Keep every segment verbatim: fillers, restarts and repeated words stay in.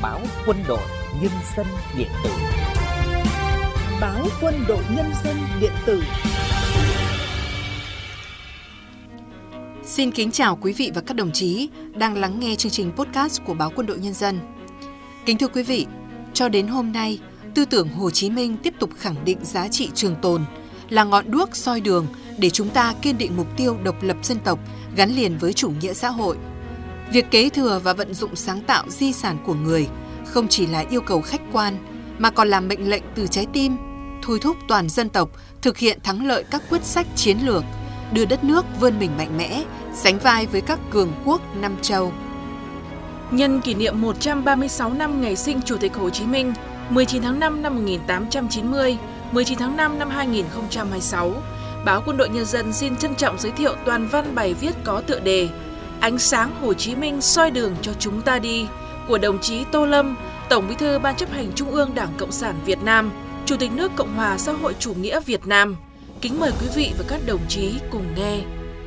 báo Quân đội Nhân dân điện tử. Báo Quân đội Nhân dân điện tử. Xin kính chào quý vị và các đồng chí đang lắng nghe chương trình podcast của báo Quân đội Nhân dân. Kính thưa quý vị, cho đến hôm nay, tư tưởng Hồ Chí Minh tiếp tục khẳng định giá trị trường tồn, là ngọn đuốc soi đường để chúng ta kiên định mục tiêu độc lập dân tộc gắn liền với chủ nghĩa xã hội. Việc kế thừa và vận dụng sáng tạo di sản của người không chỉ là yêu cầu khách quan, mà còn là mệnh lệnh từ trái tim, thôi thúc toàn dân tộc thực hiện thắng lợi các quyết sách chiến lược, đưa đất nước vươn mình mạnh mẽ, sánh vai với các cường quốc năm châu. Nhân kỷ niệm một trăm ba mươi sáu năm ngày sinh Chủ tịch Hồ Chí Minh, mười chín tháng năm năm một nghìn tám trăm chín mươi, mười chín tháng năm năm hai nghìn không trăm hai mươi sáu, báo Quân đội Nhân dân xin trân trọng giới thiệu toàn văn bài viết có tựa đề Ánh sáng Hồ Chí Minh soi đường cho chúng ta đi của đồng chí Tô Lâm, Tổng Bí thư Ban Chấp hành Trung ương Đảng Cộng sản Việt Nam, Chủ tịch nước Cộng hòa xã hội chủ nghĩa Việt Nam. Kính mời quý vị và các đồng chí cùng nghe.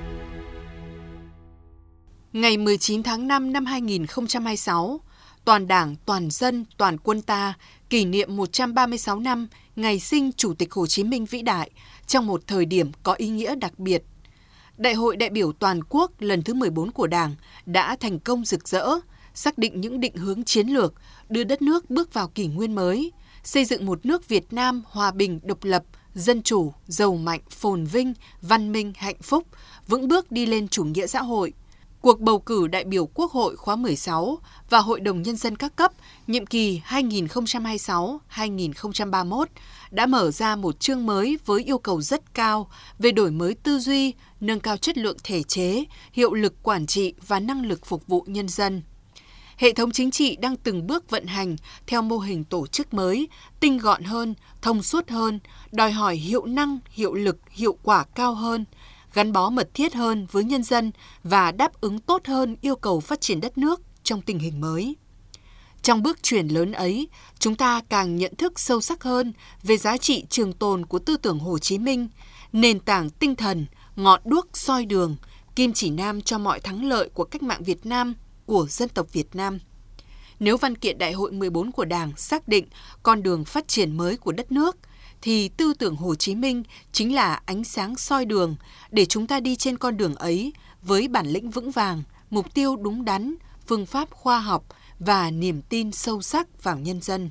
Ngày mười chín tháng năm năm hai nghìn không trăm hai mươi sáu, toàn Đảng, toàn dân, toàn quân ta kỷ niệm một trăm ba mươi sáu năm ngày sinh Chủ tịch Hồ Chí Minh vĩ đại trong một thời điểm có ý nghĩa đặc biệt. Đại hội đại biểu toàn quốc lần thứ mười bốn của Đảng đã thành công rực rỡ, xác định những định hướng chiến lược, đưa đất nước bước vào kỷ nguyên mới, xây dựng một nước Việt Nam hòa bình, độc lập, dân chủ, giàu mạnh, phồn vinh, văn minh, hạnh phúc, vững bước đi lên chủ nghĩa xã hội. Cuộc bầu cử đại biểu Quốc hội khóa mười sáu và Hội đồng Nhân dân các cấp nhiệm kỳ hai nghìn không trăm hai mươi sáu đến hai nghìn không trăm ba mươi mốt đã mở ra một chương mới với yêu cầu rất cao về đổi mới tư duy, nâng cao chất lượng thể chế, hiệu lực quản trị và năng lực phục vụ nhân dân. Hệ thống chính trị đang từng bước vận hành theo mô hình tổ chức mới, tinh gọn hơn, thông suốt hơn, đòi hỏi hiệu năng, hiệu lực, hiệu quả cao hơn, gắn bó mật thiết hơn với nhân dân và đáp ứng tốt hơn yêu cầu phát triển đất nước trong tình hình mới. Trong bước chuyển lớn ấy, chúng ta càng nhận thức sâu sắc hơn về giá trị trường tồn của tư tưởng Hồ Chí Minh, nền tảng tinh thần, ngọn đuốc soi đường, kim chỉ nam cho mọi thắng lợi của cách mạng Việt Nam, của dân tộc Việt Nam. Nếu văn kiện Đại hội mười bốn của Đảng xác định con đường phát triển mới của đất nước, thì tư tưởng Hồ Chí Minh chính là ánh sáng soi đường để chúng ta đi trên con đường ấy với bản lĩnh vững vàng, mục tiêu đúng đắn, phương pháp khoa học và niềm tin sâu sắc vào nhân dân.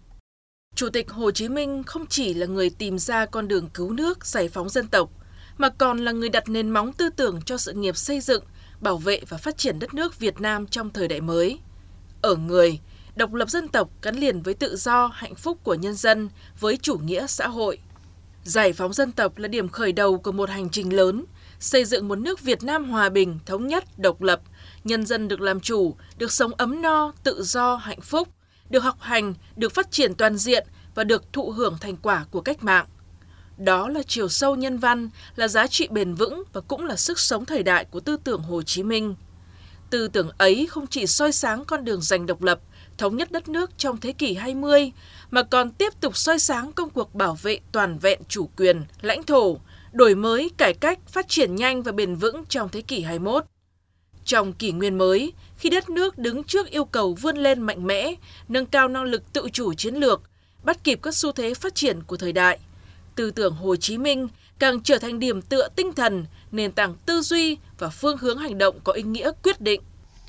Chủ tịch Hồ Chí Minh không chỉ là người tìm ra con đường cứu nước, giải phóng dân tộc, mà còn là người đặt nền móng tư tưởng cho sự nghiệp xây dựng, bảo vệ và phát triển đất nước Việt Nam trong thời đại mới. Ở người, độc lập dân tộc gắn liền với tự do, hạnh phúc của nhân dân, với chủ nghĩa xã hội. Giải phóng dân tộc là điểm khởi đầu của một hành trình lớn, xây dựng một nước Việt Nam hòa bình, thống nhất, độc lập, nhân dân được làm chủ, được sống ấm no, tự do, hạnh phúc, được học hành, được phát triển toàn diện và được thụ hưởng thành quả của cách mạng. Đó là chiều sâu nhân văn, là giá trị bền vững và cũng là sức sống thời đại của tư tưởng Hồ Chí Minh. Tư tưởng ấy không chỉ soi sáng con đường giành độc lập, thống nhất đất nước trong thế kỷ hai mươi, mà còn tiếp tục soi sáng công cuộc bảo vệ toàn vẹn chủ quyền, lãnh thổ, đổi mới, cải cách, phát triển nhanh và bền vững trong thế kỷ hai mươi mốt. Trong kỷ nguyên mới, khi đất nước đứng trước yêu cầu vươn lên mạnh mẽ, nâng cao năng lực tự chủ chiến lược, bắt kịp các xu thế phát triển của thời đại, tư tưởng Hồ Chí Minh càng trở thành điểm tựa tinh thần, nền tảng tư duy và phương hướng hành động có ý nghĩa quyết định.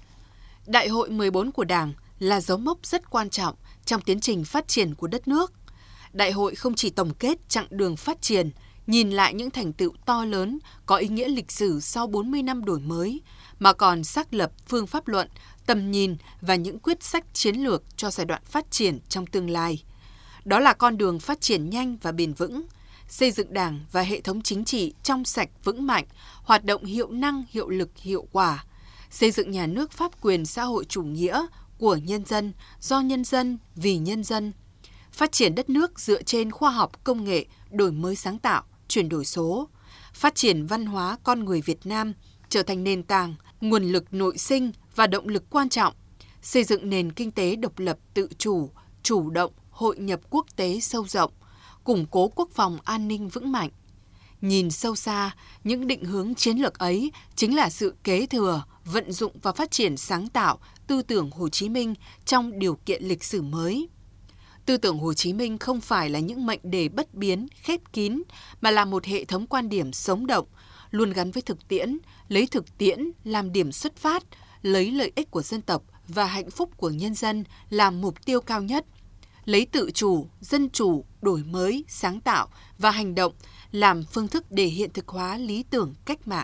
Đại hội mười bốn của Đảng là dấu mốc rất quan trọng trong tiến trình phát triển của đất nước. Đại hội không chỉ tổng kết chặng đường phát triển, nhìn lại những thành tựu to lớn có ý nghĩa lịch sử sau bốn mươi năm đổi mới, mà còn xác lập phương pháp luận, tầm nhìn và những quyết sách chiến lược cho giai đoạn phát triển trong tương lai. Đó là con đường phát triển nhanh và bền vững, xây dựng Đảng và hệ thống chính trị trong sạch vững mạnh, hoạt động hiệu năng, hiệu lực, hiệu quả, xây dựng nhà nước pháp quyền xã hội chủ nghĩa của nhân dân, do nhân dân, vì nhân dân, phát triển đất nước dựa trên khoa học công nghệ, đổi mới sáng tạo, chuyển đổi số, phát triển văn hóa con người Việt Nam trở thành nền tảng, nguồn lực nội sinh và động lực quan trọng, xây dựng nền kinh tế độc lập tự chủ, chủ động, hội nhập quốc tế sâu rộng, củng cố quốc phòng an ninh vững mạnh. Nhìn sâu xa, những định hướng chiến lược ấy chính là sự kế thừa, vận dụng và phát triển sáng tạo tư tưởng Hồ Chí Minh trong điều kiện lịch sử mới. Tư tưởng Hồ Chí Minh không phải là những mệnh đề bất biến, khép kín, mà là một hệ thống quan điểm sống động, luôn gắn với thực tiễn, lấy thực tiễn làm điểm xuất phát, lấy lợi ích của dân tộc và hạnh phúc của nhân dân làm mục tiêu cao nhất, lấy tự chủ, dân chủ, đổi mới, sáng tạo và hành động làm phương thức để hiện thực hóa lý tưởng cách mạng.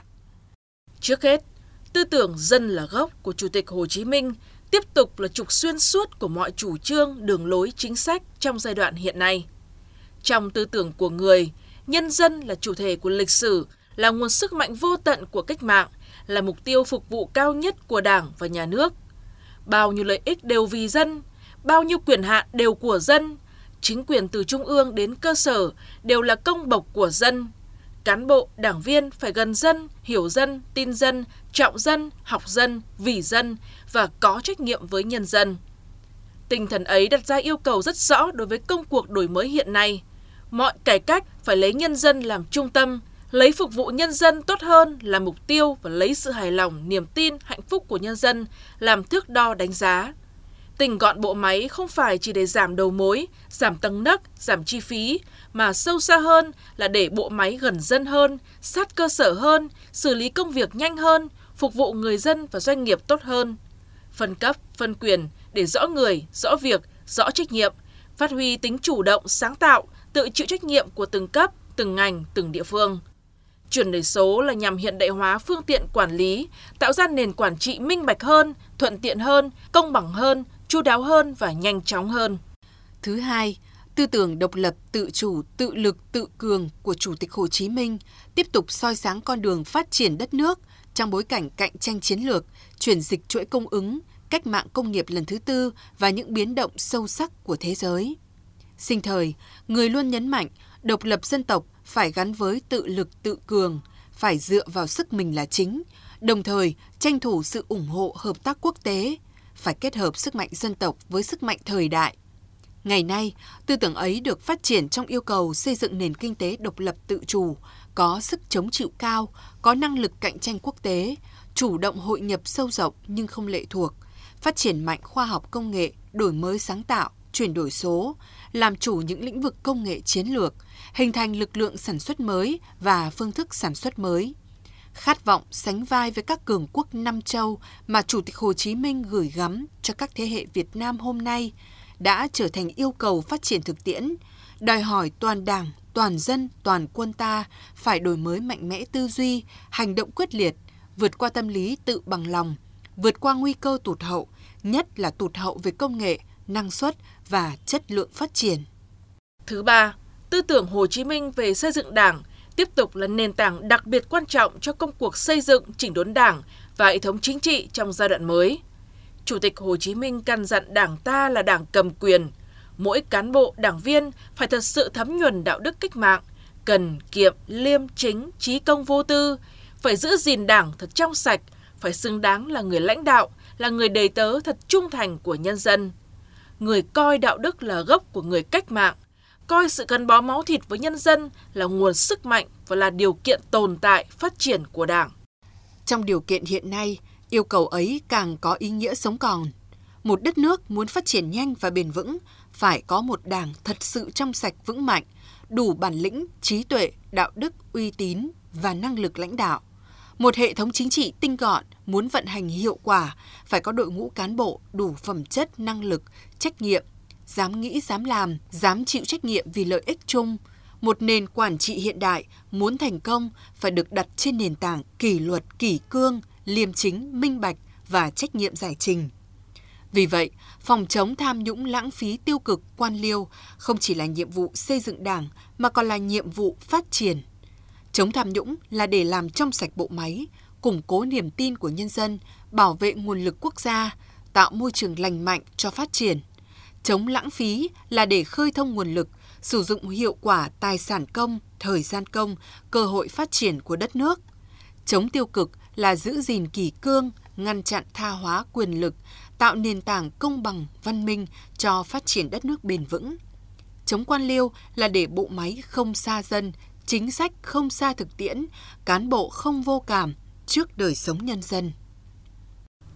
Trước hết, tư tưởng dân là gốc của Chủ tịch Hồ Chí Minh tiếp tục là trục xuyên suốt của mọi chủ trương, đường lối, chính sách trong giai đoạn hiện nay. Trong tư tưởng của người, nhân dân là chủ thể của lịch sử, là nguồn sức mạnh vô tận của cách mạng, là mục tiêu phục vụ cao nhất của Đảng và Nhà nước. Bao nhiêu lợi ích đều vì dân, bao nhiêu quyền hạn đều của dân, chính quyền từ trung ương đến cơ sở đều là công bộc của dân. Cán bộ, đảng viên phải gần dân, hiểu dân, tin dân, trọng dân, học dân, vì dân và có trách nhiệm với nhân dân. Tinh thần ấy đặt ra yêu cầu rất rõ đối với công cuộc đổi mới hiện nay. Mọi cải cách phải lấy nhân dân làm trung tâm, lấy phục vụ nhân dân tốt hơn là mục tiêu và lấy sự hài lòng, niềm tin, hạnh phúc của nhân dân làm thước đo đánh giá. Tinh gọn bộ máy không phải chỉ để giảm đầu mối, giảm tầng nấc, giảm chi phí, mà sâu xa hơn là để bộ máy gần dân hơn, sát cơ sở hơn, xử lý công việc nhanh hơn, phục vụ người dân và doanh nghiệp tốt hơn. Phân cấp, phân quyền để rõ người, rõ việc, rõ trách nhiệm, phát huy tính chủ động, sáng tạo, tự chịu trách nhiệm của từng cấp, từng ngành, từng địa phương. Chuyển đổi số là nhằm hiện đại hóa phương tiện quản lý, tạo ra nền quản trị minh bạch hơn, thuận tiện hơn, công bằng hơn, chu đáo hơn và nhanh chóng hơn. Thứ hai, tư tưởng độc lập, tự chủ, tự lực, tự cường của Chủ tịch Hồ Chí Minh tiếp tục soi sáng con đường phát triển đất nước trong bối cảnh cạnh tranh chiến lược, chuyển dịch chuỗi cung ứng, cách mạng công nghiệp lần thứ tư và những biến động sâu sắc của thế giới. Sinh thời, người luôn nhấn mạnh độc lập dân tộc phải gắn với tự lực tự cường, phải dựa vào sức mình là chính, đồng thời tranh thủ sự ủng hộ hợp tác quốc tế, phải kết hợp sức mạnh dân tộc với sức mạnh thời đại. Ngày nay, tư tưởng ấy được phát triển trong yêu cầu xây dựng nền kinh tế độc lập tự chủ, có sức chống chịu cao, có năng lực cạnh tranh quốc tế, chủ động hội nhập sâu rộng nhưng không lệ thuộc, phát triển mạnh khoa học công nghệ, đổi mới sáng tạo, chuyển đổi số, làm chủ những lĩnh vực công nghệ chiến lược, hình thành lực lượng sản xuất mới và phương thức sản xuất mới. Khát vọng sánh vai với các cường quốc năm châu mà Chủ tịch Hồ Chí Minh gửi gắm cho các thế hệ Việt Nam hôm nay đã trở thành yêu cầu phát triển thực tiễn, đòi hỏi toàn Đảng, toàn dân, toàn quân ta phải đổi mới mạnh mẽ tư duy, hành động quyết liệt, vượt qua tâm lý tự bằng lòng, vượt qua nguy cơ tụt hậu, nhất là tụt hậu về công nghệ, năng suất và chất lượng phát triển. Thứ ba, tư tưởng Hồ Chí Minh về xây dựng Đảng tiếp tục là nền tảng đặc biệt quan trọng cho công cuộc xây dựng, chỉnh đốn Đảng và hệ thống chính trị trong giai đoạn mới. Chủ tịch Hồ Chí Minh căn dặn Đảng ta là Đảng cầm quyền. Mỗi cán bộ, đảng viên phải thật sự thấm nhuần đạo đức cách mạng, cần kiệm, liêm chính, trí công vô tư, phải giữ gìn Đảng thật trong sạch, phải xứng đáng là người lãnh đạo, là người đầy tớ thật trung thành của nhân dân. Người coi đạo đức là gốc của người cách mạng, coi sự gắn bó máu thịt với nhân dân là nguồn sức mạnh và là điều kiện tồn tại, phát triển của Đảng. Trong điều kiện hiện nay, yêu cầu ấy càng có ý nghĩa sống còn. Một đất nước muốn phát triển nhanh và bền vững, phải có một Đảng thật sự trong sạch vững mạnh, đủ bản lĩnh, trí tuệ, đạo đức, uy tín và năng lực lãnh đạo. Một hệ thống chính trị tinh gọn muốn vận hành hiệu quả, phải có đội ngũ cán bộ đủ phẩm chất, năng lực, trách nhiệm, dám nghĩ, dám làm, dám chịu trách nhiệm vì lợi ích chung. Một nền quản trị hiện đại muốn thành công phải được đặt trên nền tảng kỷ luật, kỷ cương, liêm chính, minh bạch và trách nhiệm giải trình. Vì vậy, phòng chống tham nhũng lãng phí tiêu cực quan liêu không chỉ là nhiệm vụ xây dựng Đảng mà còn là nhiệm vụ phát triển. Chống tham nhũng là để làm trong sạch bộ máy, củng cố niềm tin của nhân dân, bảo vệ nguồn lực quốc gia, tạo môi trường lành mạnh cho phát triển. Chống lãng phí là để khơi thông nguồn lực, sử dụng hiệu quả tài sản công, thời gian công, cơ hội phát triển của đất nước. Chống tiêu cực là giữ gìn kỷ cương, ngăn chặn tha hóa quyền lực, tạo nền tảng công bằng, văn minh cho phát triển đất nước bền vững. Chống quan liêu là để bộ máy không xa dân, chính sách không xa thực tiễn, cán bộ không vô cảm trước đời sống nhân dân.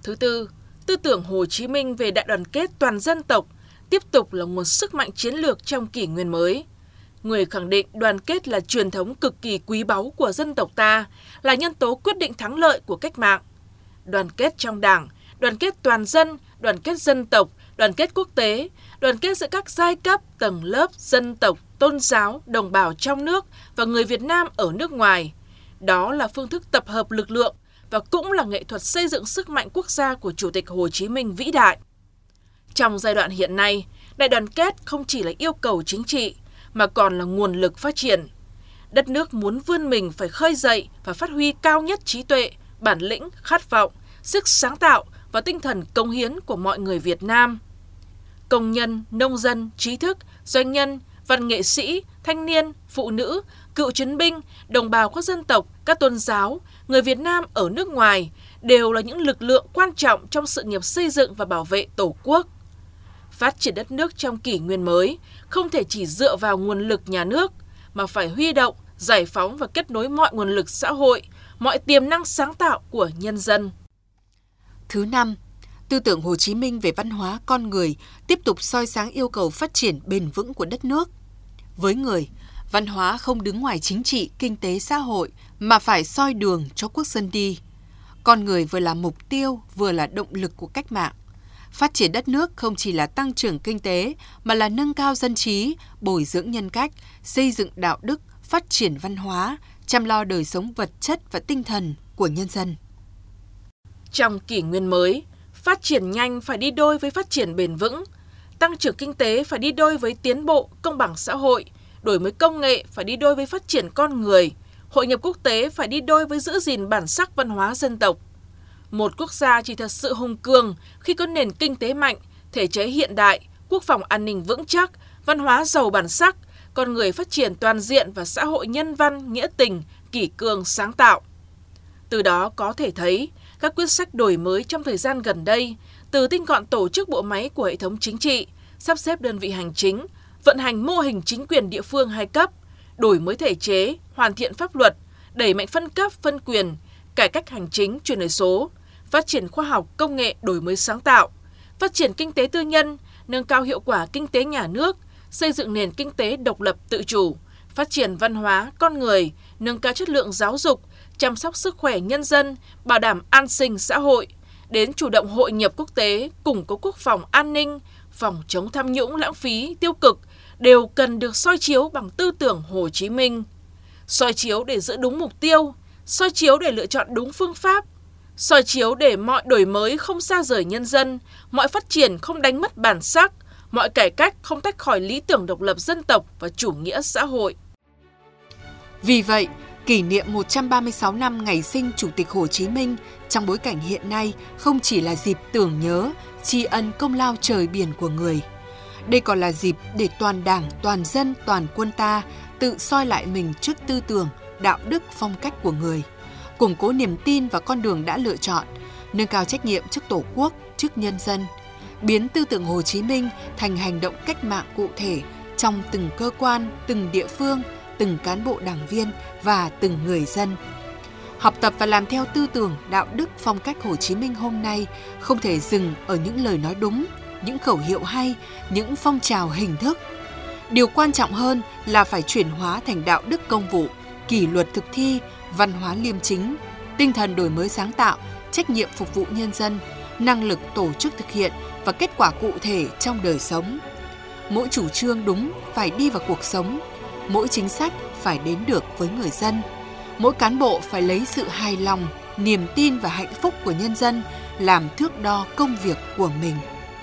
Thứ tư, tư tưởng Hồ Chí Minh về đại đoàn kết toàn dân tộc tiếp tục là nguồn sức mạnh chiến lược trong kỷ nguyên mới. Người khẳng định đoàn kết là truyền thống cực kỳ quý báu của dân tộc ta, là nhân tố quyết định thắng lợi của cách mạng. Đoàn kết trong Đảng, đoàn kết toàn dân, đoàn kết dân tộc, đoàn kết quốc tế, đoàn kết giữa các giai cấp, tầng lớp, dân tộc, tôn giáo, đồng bào trong nước và người Việt Nam ở nước ngoài. Đó là phương thức tập hợp lực lượng và cũng là nghệ thuật xây dựng sức mạnh quốc gia của Chủ tịch Hồ Chí Minh vĩ đại. Trong giai đoạn hiện nay, đại đoàn kết không chỉ là yêu cầu chính trị, mà còn là nguồn lực phát triển. Đất nước muốn vươn mình phải khơi dậy và phát huy cao nhất trí tuệ, bản lĩnh, khát vọng, sức sáng tạo và tinh thần cống hiến của mọi người Việt Nam. Công nhân, nông dân, trí thức, doanh nhân, văn nghệ sĩ, thanh niên, phụ nữ, cựu chiến binh, đồng bào các dân tộc, các tôn giáo, người Việt Nam ở nước ngoài đều là những lực lượng quan trọng trong sự nghiệp xây dựng và bảo vệ Tổ quốc. Phát triển đất nước trong kỷ nguyên mới không thể chỉ dựa vào nguồn lực nhà nước, mà phải huy động, giải phóng và kết nối mọi nguồn lực xã hội, mọi tiềm năng sáng tạo của nhân dân. Thứ năm, tư tưởng Hồ Chí Minh về văn hóa con người tiếp tục soi sáng yêu cầu phát triển bền vững của đất nước. Với người, văn hóa không đứng ngoài chính trị, kinh tế, xã hội, mà phải soi đường cho quốc dân đi. Con người vừa là mục tiêu, vừa là động lực của cách mạng. Phát triển đất nước không chỉ là tăng trưởng kinh tế, mà là nâng cao dân trí, bồi dưỡng nhân cách, xây dựng đạo đức, phát triển văn hóa, chăm lo đời sống vật chất và tinh thần của nhân dân. Trong kỷ nguyên mới, phát triển nhanh phải đi đôi với phát triển bền vững, tăng trưởng kinh tế phải đi đôi với tiến bộ, công bằng xã hội, đổi mới công nghệ phải đi đôi với phát triển con người, hội nhập quốc tế phải đi đôi với giữ gìn bản sắc văn hóa dân tộc. Một quốc gia chỉ thật sự hùng cường khi có nền kinh tế mạnh, thể chế hiện đại, quốc phòng an ninh vững chắc, văn hóa giàu bản sắc, con người phát triển toàn diện và xã hội nhân văn, nghĩa tình, kỷ cương, sáng tạo. Từ đó có thể thấy, các quyết sách đổi mới trong thời gian gần đây, từ tinh gọn tổ chức bộ máy của hệ thống chính trị, sắp xếp đơn vị hành chính, vận hành mô hình chính quyền địa phương hai cấp, đổi mới thể chế, hoàn thiện pháp luật, đẩy mạnh phân cấp, phân quyền, cải cách hành chính, chuyển đổi số, phát triển khoa học, công nghệ, đổi mới sáng tạo, phát triển kinh tế tư nhân, nâng cao hiệu quả kinh tế nhà nước, xây dựng nền kinh tế độc lập tự chủ, phát triển văn hóa, con người, nâng cao chất lượng giáo dục, chăm sóc sức khỏe nhân dân, bảo đảm an sinh xã hội, đến chủ động hội nhập quốc tế, củng cố quốc phòng an ninh, phòng chống tham nhũng lãng phí, tiêu cực, đều cần được soi chiếu bằng tư tưởng Hồ Chí Minh. Soi chiếu để giữ đúng mục tiêu, soi chiếu để lựa chọn đúng phương pháp, soi chiếu để mọi đổi mới không xa rời nhân dân, mọi phát triển không đánh mất bản sắc, mọi cải cách không tách khỏi lý tưởng độc lập dân tộc và chủ nghĩa xã hội. Vì vậy, kỷ niệm một trăm ba mươi sáu năm ngày sinh Chủ tịch Hồ Chí Minh trong bối cảnh hiện nay không chỉ là dịp tưởng nhớ, tri ân công lao trời biển của người. Đây còn là dịp để toàn Đảng, toàn dân, toàn quân ta tự soi lại mình trước tư tưởng, đạo đức, phong cách của người, củng cố niềm tin vào con đường đã lựa chọn, nâng cao trách nhiệm trước Tổ quốc, trước nhân dân, biến tư tưởng Hồ Chí Minh thành hành động cách mạng cụ thể trong từng cơ quan, từng địa phương, từng cán bộ đảng viên và từng người dân. Học tập và làm theo tư tưởng, đạo đức, phong cách Hồ Chí Minh hôm nay không thể dừng ở những lời nói đúng, những khẩu hiệu hay, những phong trào hình thức. Điều quan trọng hơn là phải chuyển hóa thành đạo đức công vụ, kỷ luật thực thi, văn hóa liêm chính, tinh thần đổi mới sáng tạo, trách nhiệm phục vụ nhân dân, năng lực tổ chức thực hiện và kết quả cụ thể trong đời sống. Mỗi chủ trương đúng phải đi vào cuộc sống, mỗi chính sách phải đến được với người dân. Mỗi cán bộ phải lấy sự hài lòng, niềm tin và hạnh phúc của nhân dân làm thước đo công việc của mình.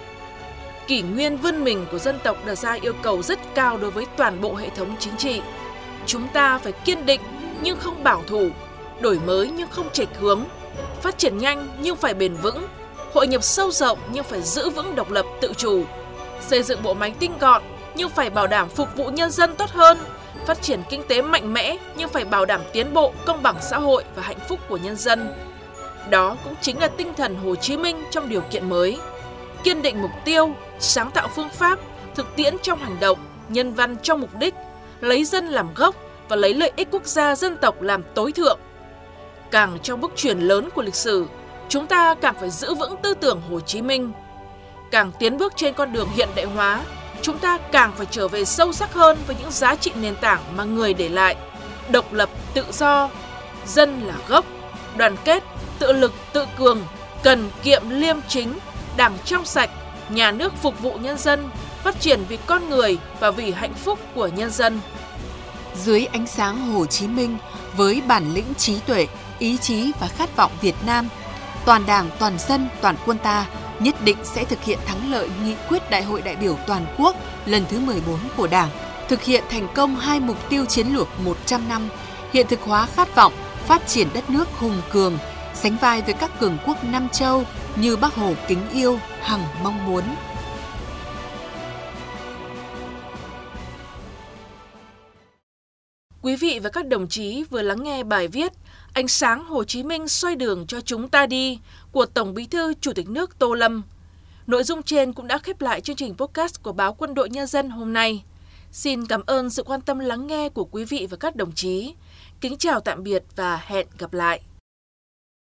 Kỷ nguyên vươn mình của dân tộc đặt ra yêu cầu rất cao đối với toàn bộ hệ thống chính trị. Chúng ta phải kiên định nhưng không bảo thủ, đổi mới nhưng không chệch hướng, phát triển nhanh nhưng phải bền vững, hội nhập sâu rộng nhưng phải giữ vững độc lập tự chủ, xây dựng bộ máy tinh gọn nhưng phải bảo đảm phục vụ nhân dân tốt hơn, phát triển kinh tế mạnh mẽ nhưng phải bảo đảm tiến bộ, công bằng xã hội và hạnh phúc của nhân dân. Đó cũng chính là tinh thần Hồ Chí Minh trong điều kiện mới. Kiên định mục tiêu, sáng tạo phương pháp, thực tiễn trong hành động, nhân văn trong mục đích, lấy dân làm gốc và lấy lợi ích quốc gia dân tộc làm tối thượng. Càng trong bước chuyển lớn của lịch sử, chúng ta càng phải giữ vững tư tưởng Hồ Chí Minh. Càng tiến bước trên con đường hiện đại hóa, chúng ta càng phải trở về sâu sắc hơn với những giá trị nền tảng mà người để lại: độc lập, tự do, dân là gốc, đoàn kết, tự lực, tự cường, cần kiệm, liêm chính, đảng trong sạch, nhà nước phục vụ nhân dân, phát triển vì con người và vì hạnh phúc của nhân dân. Dưới ánh sáng Hồ Chí Minh, với bản lĩnh trí tuệ, ý chí và khát vọng Việt Nam, toàn Đảng, toàn dân, toàn quân ta nhất định sẽ thực hiện thắng lợi nghị quyết Đại hội đại biểu toàn quốc lần thứ mười bốn của Đảng, thực hiện thành công hai mục tiêu chiến lược một trăm năm, hiện thực hóa khát vọng phát triển đất nước hùng cường, sánh vai với các cường quốc Nam châu như Bác Hồ kính yêu, hằng mong muốn. Quý vị và các đồng chí vừa lắng nghe bài viết Ánh sáng Hồ Chí Minh soi đường cho chúng ta đi của Tổng Bí thư Chủ tịch nước Tô Lâm. Nội dung trên cũng đã khép lại chương trình podcast của báo Quân đội Nhân dân hôm nay. Xin cảm ơn sự quan tâm lắng nghe của quý vị và các đồng chí. Kính chào tạm biệt và hẹn gặp lại.